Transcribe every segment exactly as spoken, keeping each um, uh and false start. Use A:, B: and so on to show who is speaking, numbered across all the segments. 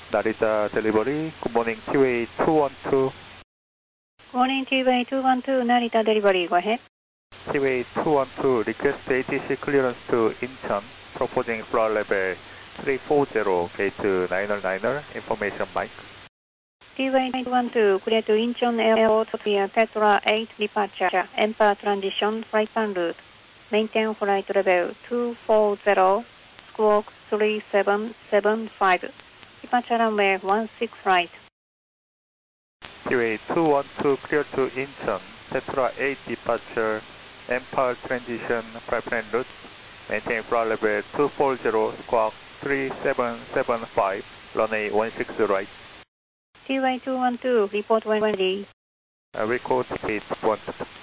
A: Narita Delivery. Good morning, T-Way two one two.
B: Good morning, T-Way two one two, Narita Delivery. Go ahead.
A: T-Way two one two, request A T C clearance to Incheon, proposing floor level three four zero, gate niner niner, information Mike.
B: T-Way two one two, clear to Incheon Airport via Tetra eight departure, Empire transition, flight plan route. Maintain flight level two four zero, squawk three seven seven five. Departure runway one six right.
A: T-Way two one two, clear to Incheon, Tetra eight departure, Empire transition, flight plan route. Maintain flight level two four zero, squawk three seven seven five, runway one six right.
B: T-Way two one two, report when ready.
A: Uh, record speed one.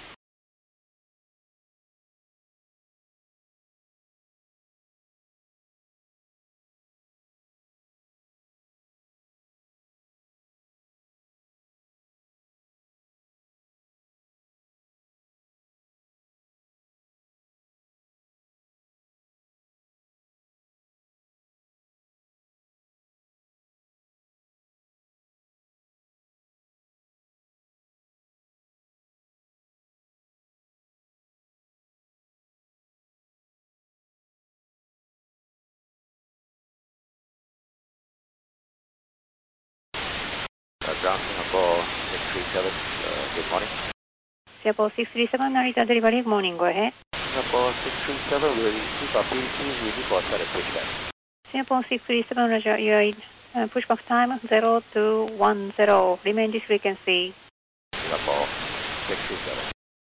C: Uh, ground Singapore six three seven, uh, good morning.
B: Singapore six three seven, Narita Delivery. Good morning. Go ahead.
C: Singapore six three seven will receive a P C ready for static pushback.
B: Singapore six three seven, Roger. You are uh, pushback time zero two one zero. Remain this frequency.
C: Singapore six three seven.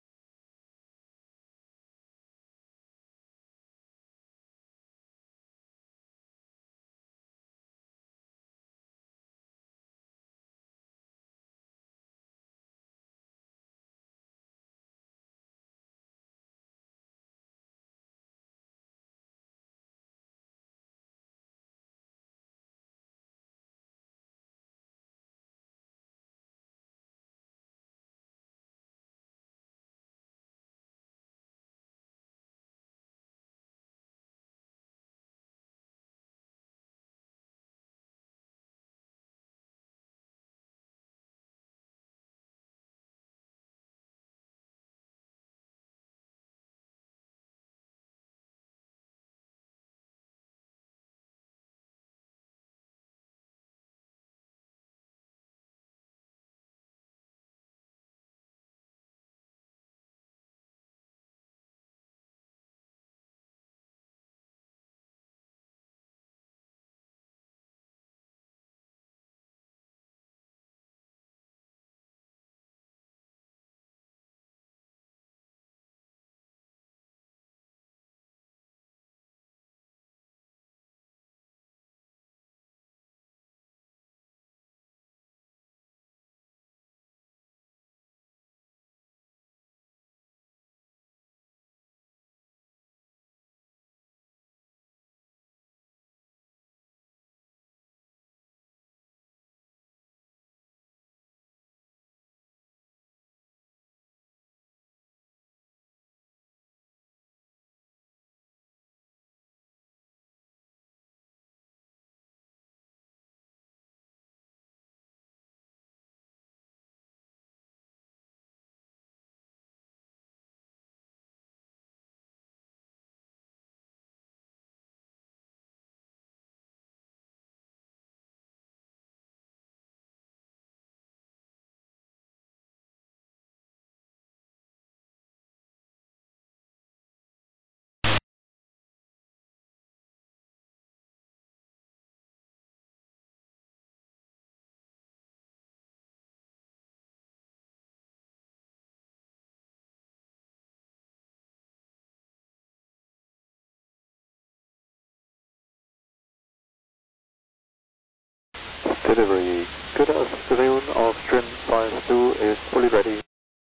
A: Delivery. Good afternoon, Austrian five two is fully ready.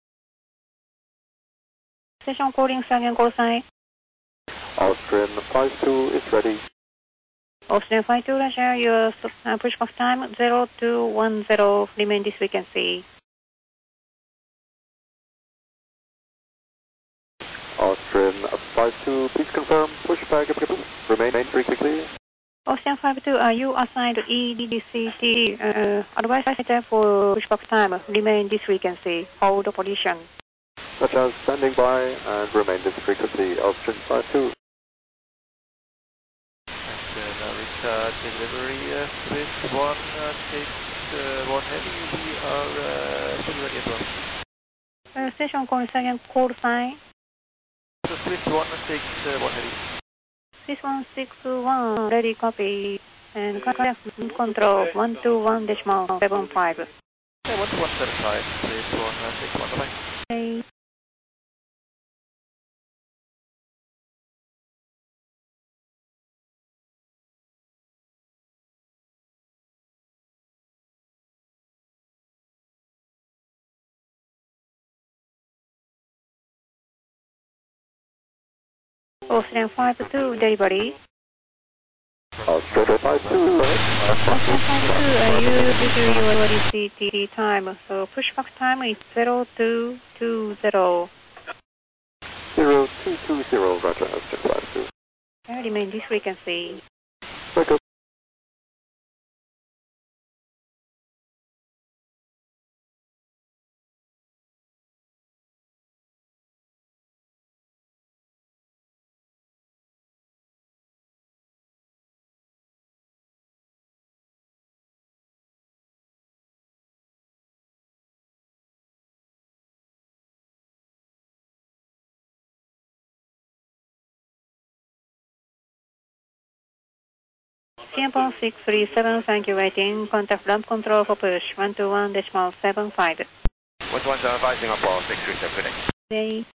B: Station calling second call sign.
A: Austrian five two is ready.
B: Austrian five two, Roger. Your uh, pushback time zero two one zero. Remain this frequency.
A: Austrian five two, please confirm pushback applicable. Remain entry quickly.
B: Ocean five two, are you assigned E D C T uh, advice center for pushback time? Remain this frequency. Hold position.
D: Roger, standing by and remain this frequency. Ocean five two.
A: And uh, now it's uh, delivery uh, Swiss one six one heavy. We are uh, fully ready as well.
B: Uh, station calling second call sign.
A: So Swiss one six one heavy.
B: six one six one, ready copy. And contact control one two one decimal seven five.
A: Yeah, one two one seven five, Swiss one six one, bye.
B: Okay. Ocean five two, delivery.
D: Australia five two.
B: Ocean five two, uh, you review your D C T time. So pushback time is zero two two zero.
D: zero two two zero, Roger, Ocean five two.
B: Uh, remain this frequency.
D: Echo
B: Singapore six three seven, thank you waiting. Contact ramp control for push one two one decimal seven five.
C: one two one seven five, Singapore six three seven, good day.
B: Okay.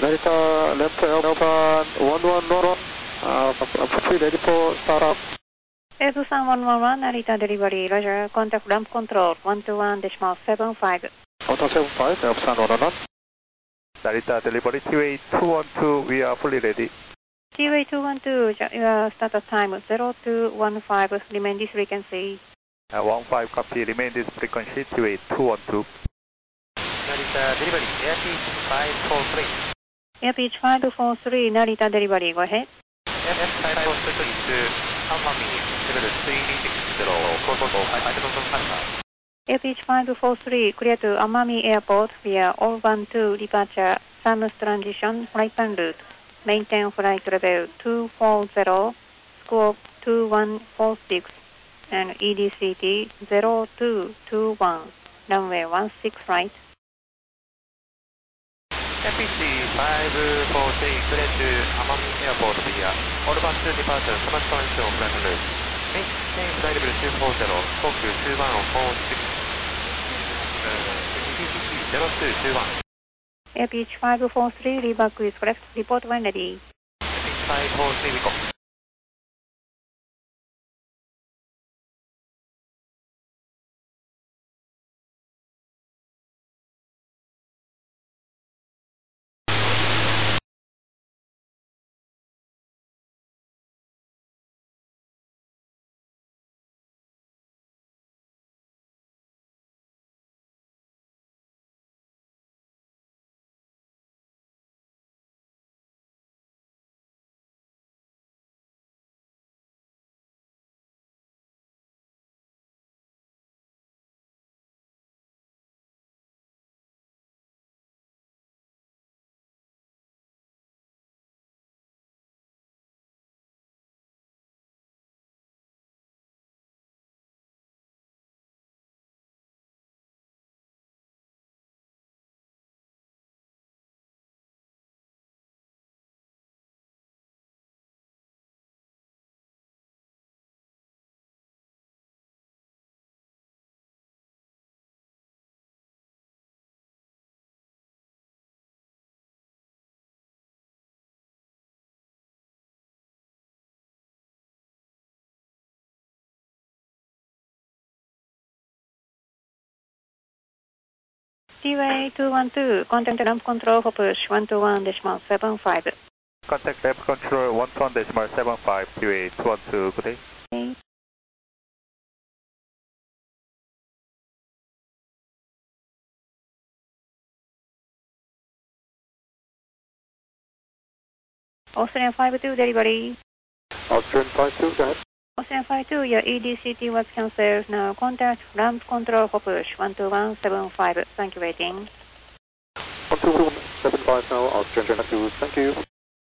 D: Narita left Alpha one one one, uh, free ready for startup.
B: Airbusan one one one, Narita delivery, Roger, contact ramp control, one two one decimal seven five.
D: one two seven five, Airbusan one one one.
A: Narita delivery T A two one two, we are fully ready.
B: T A two one two, your startup time zero two one five, remain this frequency.
A: Uh, one five copy, remain this frequency T A two one two.
C: Narita delivery, Airpeach five four three.
B: Airpeach five four three, Narita delivery, go ahead.
C: Airpeach five four three to Amami, level three six zero, Koto five seven Alpha.
B: Airpeach five four three, clear to Amami Airport via all one two departure, Samus transition, flight plan route. Maintain flight level two four zero, squawk two one four six, and E D C T zero two two one, runway one six right.
C: Airpeach five four three, clear to Amami Airport via all one two departure, Samus transition, flight plan route. Maintain flight level two four zero, squawk two one four six, uh, E D C T zero two two one.
B: Airpeach five four three, reback is correct, report when ready.
C: Airpeach five four three, we go.
B: T A two one two, contact ramp control for push one two one decimal seven five.
A: Contact ramp control one two one decimal seven five, T A two one two, good day.
B: Okay. Australian five two delivery.
D: Austrian five two, go ahead.
B: Australian five two, your E D C T was cancelled. Now contact ramp control for push one two one seven five. Thank you, waiting.
D: one two one seven five now, Austrian five two, thank you.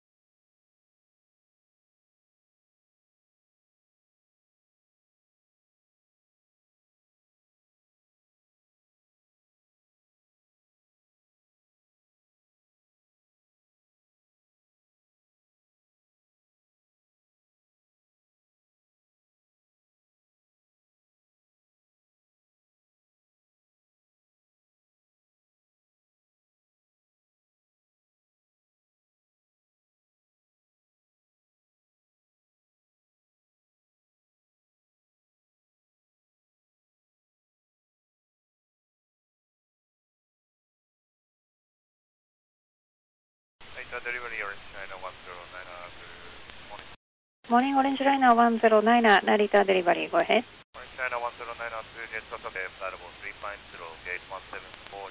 A: Delivery Orange China one zero nine, good morning.
B: Morning, Orange Liner one zero nine, Narita delivery. Go ahead.
A: Orange China one zero nine, two jet Saturday, flightable three five zero, gate one seven four,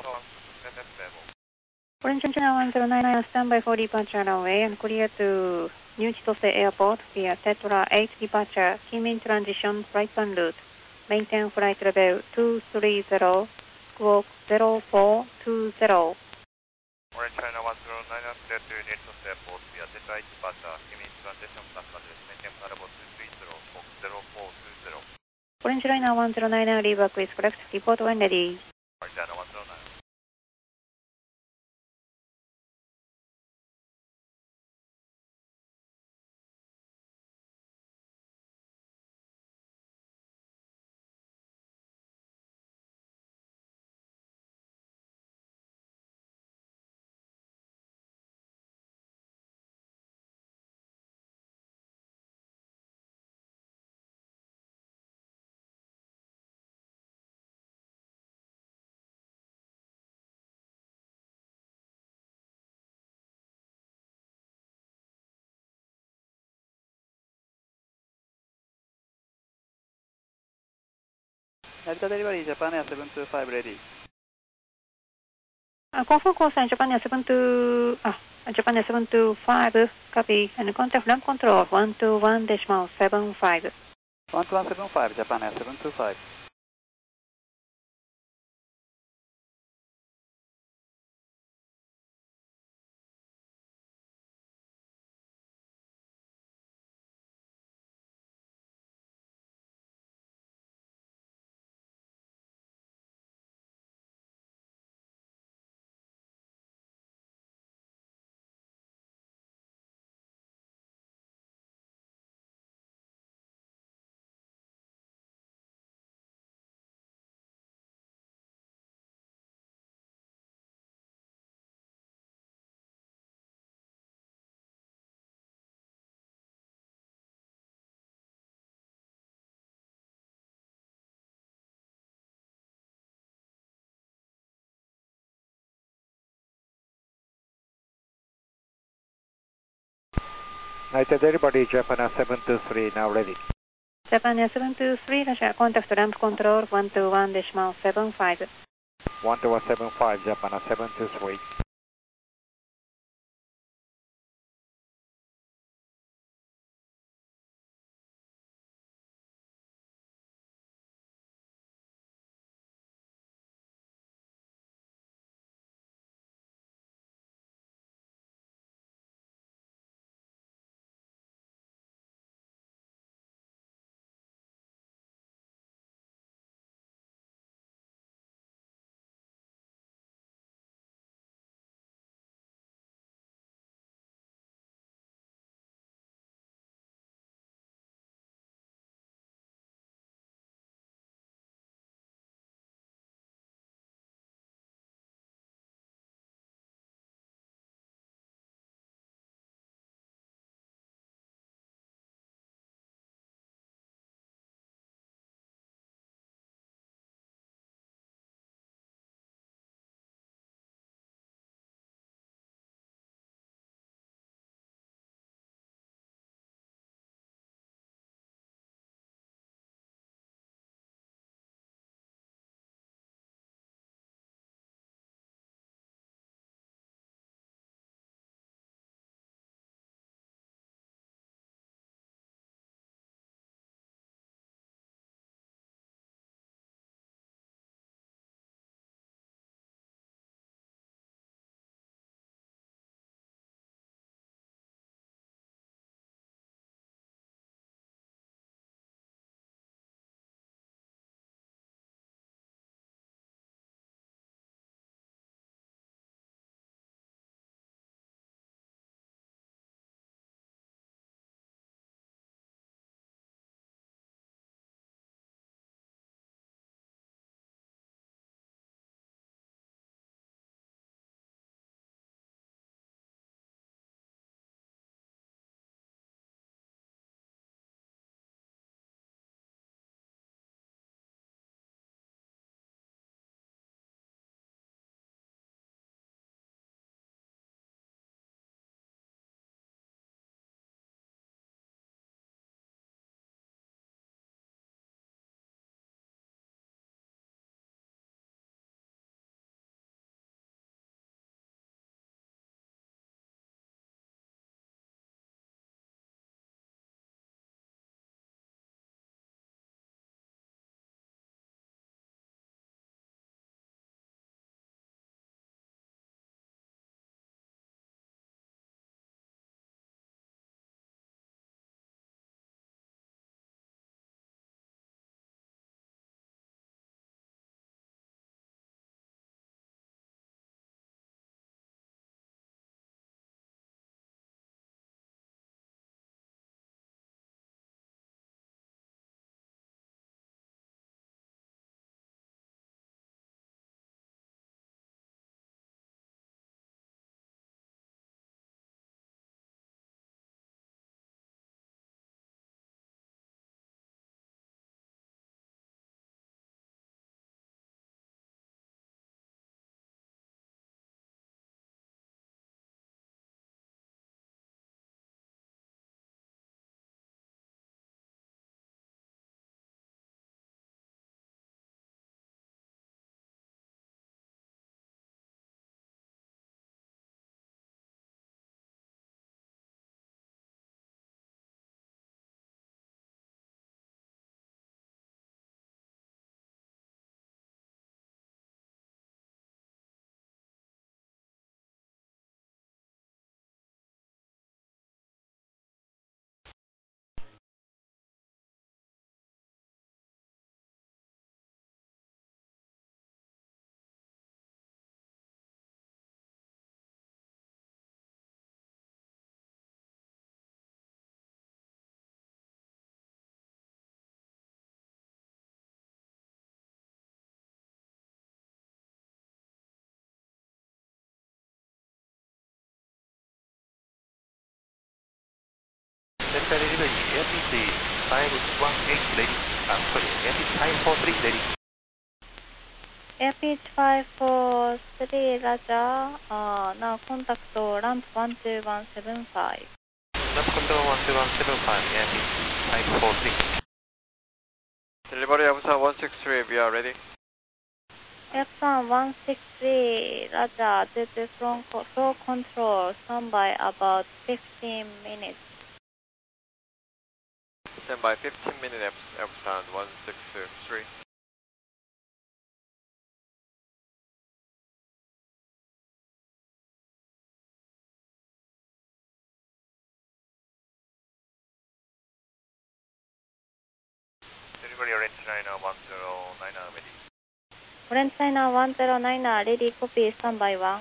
B: Orange China one zero nine, standby for departure runway and clear to New Chitose Airport via Tetra eight departure, Kimin transition flight plan route. Maintain flight level two three zero, squawk zero four two zero.
A: Orange China one zero nine, clear to New Chitose Airport via Tetra eight departure, Kimin transition flight plan route, maintain flightable two three zero, squawk zero four two zero.
B: Orange Liner one zero nine, reback is correct, report when ready.
A: Orange China one zero nine.
E: Delta delivery, Japan Air seven two five ready.
B: Uh, confirm call sign Japan Air seven two, ah, Japan Air seven two five, copy, and contact ramp control one two one decimal seven five.
E: one two one seven five, Japan Air seven two five.
A: United Everybody, Japan Air seven two three, now ready.
B: Japan Air seven two three, Russia, contact ramp control one two one decimal seven five.
A: one two one seven five, Japan Air seven two three.
C: Delta delivery, airspeed five one eight ready. Uh, sorry, airspeed five four three ready.
B: Airpitch five four three, Roger. Uh, now contact ramp one two one seven five.
C: Ramp control one two one seven five, airspeed five four three.
D: Delivery Abusan one six three, we are ready.
B: Epson one six three, Roger. Due to flow flow control, standby about fifteen minutes.
D: Stand by fifteen minutes, Abusan one six three.
C: Delivery orange niner one zero niner ready.
B: Orange China one zero nine, ready, copy, standby one.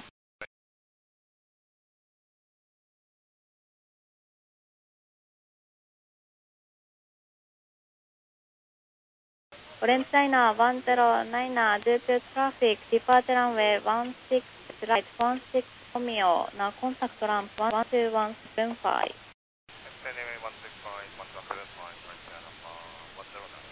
B: Orange China one zero nine, due to traffic, departure runway one six right, one six Romeo, now contact ramp one two one seven five.
C: Extending one six five, one two one seven five, right number one zero nine.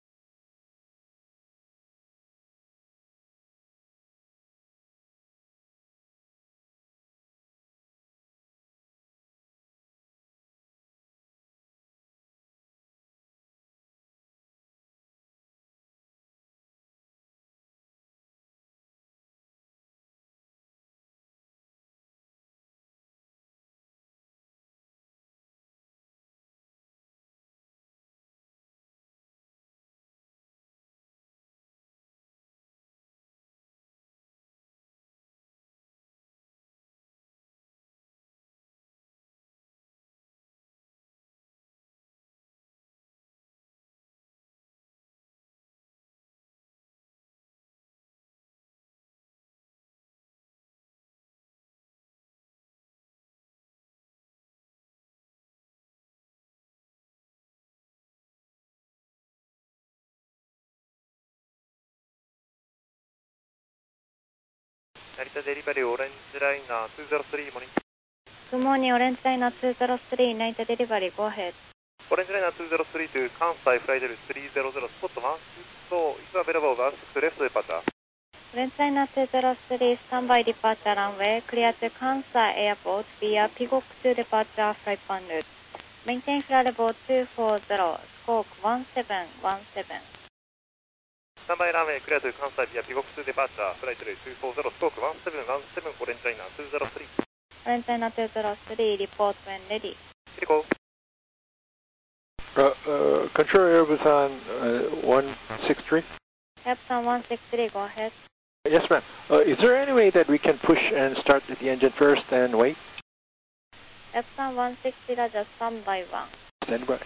C: Narita delivery orange liner two zero three morning.
B: Good morning, Orange China two zero three, Narita delivery, go ahead.
C: Orange liner two zero three to Kansai flight level three zero zero, spot one six, so if available one six left departure.
B: Orange China two zero three, standby departure runway, clear to Kansai Airport via Pigok to departure flight plan route. Maintain flight level two four zero, squawk one seven one seven.
C: Standby runway clear to Kansai via Pigok to departure, flight level two four zero, stroke one seven one seven, Orange liner two zero three.
B: Orange China two zero three, report when ready.
C: Go.
D: Uh, uh, control Airbus on uh, one six three.
B: Epson one six three, go ahead.
D: Yes, ma'am. Uh, is there any way that we can push and start the engine first and wait?
B: Epson one six three, Roger, standby one.
D: Stand by.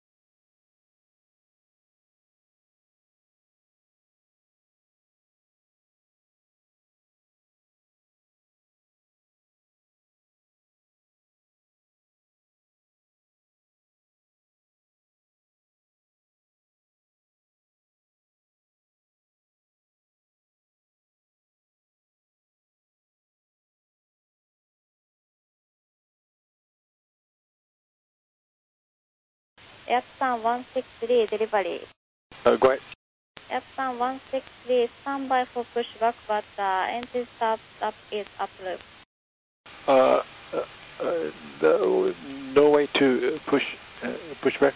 B: Epson one six three, delivery.
D: Uh, go ahead.
B: Epson one six three, standby for pushback, but uh, engine start up is approved.
D: Uh, uh, uh, no, no way to uh, push uh, push back.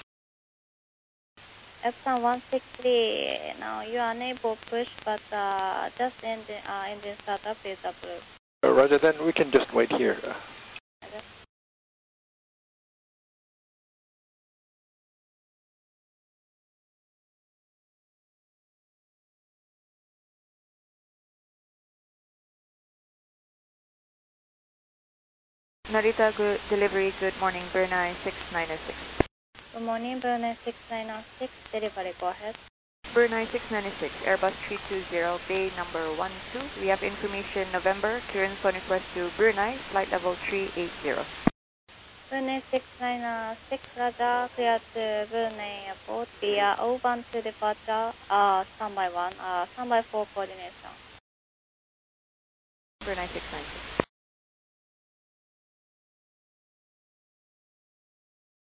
B: Epson one six three, now you are unable to push, but uh, just engine, uh, engine startup is approved.
D: Uh, Roger, then we can just wait here. Uh,
B: Okay.
F: Narita good delivery, good morning, Brunei six nine six.
B: Good morning, Brunei six nine six, delivery, go ahead.
F: Brunei six nine six, Airbus three two zero, bay number one two. We have information November, clearance on request to Brunei, flight level three eight zero.
B: Brunei six nine six, Roger, clear to Brunei Airport via O-band to departure, uh, standby one, uh, standby for coordination.
F: Brunei six nine six.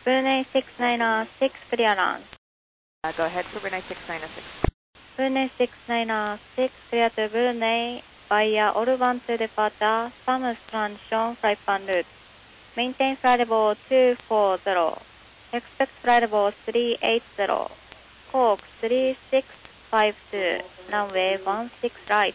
B: Brunei six nine six, clearance.
F: Uh, go ahead for Brunei six nine six.
B: Brunei six nine six, clear to Brunei via Orban to departure, Samus transition, flight plan route. Maintain flight level two four zero. Expect flight level three eight zero. Cork three six five two, runway one six right.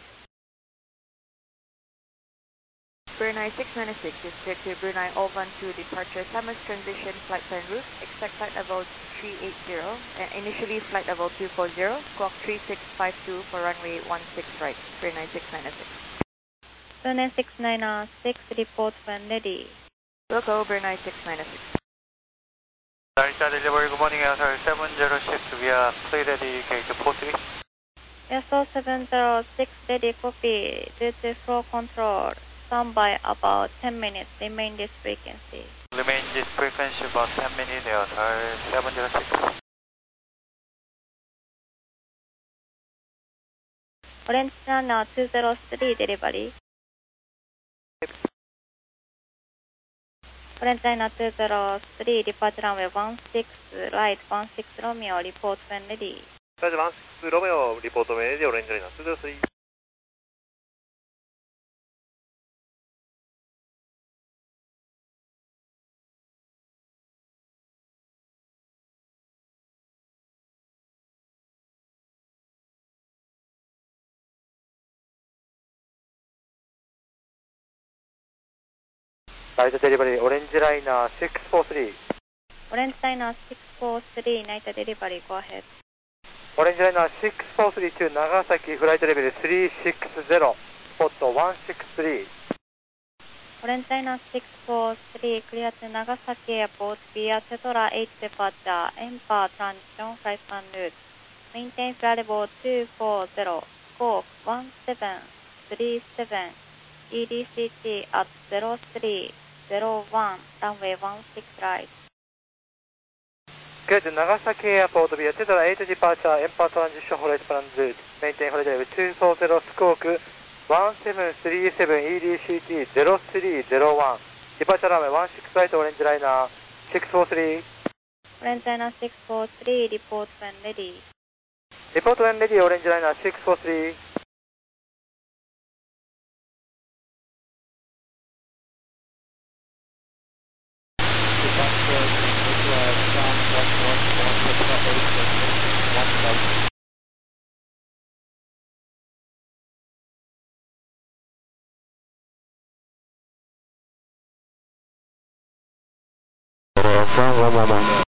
F: Brunei six nine six is cleared to Brunei Orban to departure, Samus transition, flight plan route. Expect flight level three eight zero, and initially flight level two four zero, squawk three six five two for runway one six right, Brunei six nine six.
B: Brunei six nine six, report when ready.
F: We'll go Brunei six nine six.
C: Narita delivery, good morning, Air seven zero six, we are clear ready, gate four three.
B: S O seven zero six, ready, copy. Due to flow control, stand by about ten minutes, remain this frequency.
C: Remain this frequency about ten minutes, Air seven zero six.
B: Orange runner two zero three, delivery. Orange runner two zero three, departure runway one six right, one six Romeo, report when ready.
C: Roger, one six Romeo, report when ready, Orange Liner two zero three. Night delivery, Orange Liner six four three.
B: Orange Liner six four three, night delivery, go ahead.
C: Orange Liner six four three to Nagasaki, flight level three six zero, spot one six three.
B: Orange Liner six four three, clear to Nagasaki Airport via Tetora eight departure, Empire transition, flight plan route. Maintain flight level two four zero, squawk one seven three seven, E D C T at zero three zero one, runway one six right.
C: Clear to Nagasaki Airport via Tetora eight departure, Empire transition, flight plan route. Maintain flight level two four zero, squawk one seven three seven, E D C T zero three zero one. Departure runway one six right, Orange Liner six four three.
B: Orange Liner six four three, report when ready.
C: Report when ready, Orange Liner six four three.
D: Departure, Tetra Sam one one one, Tetra eight, destination one right. Sam one one one.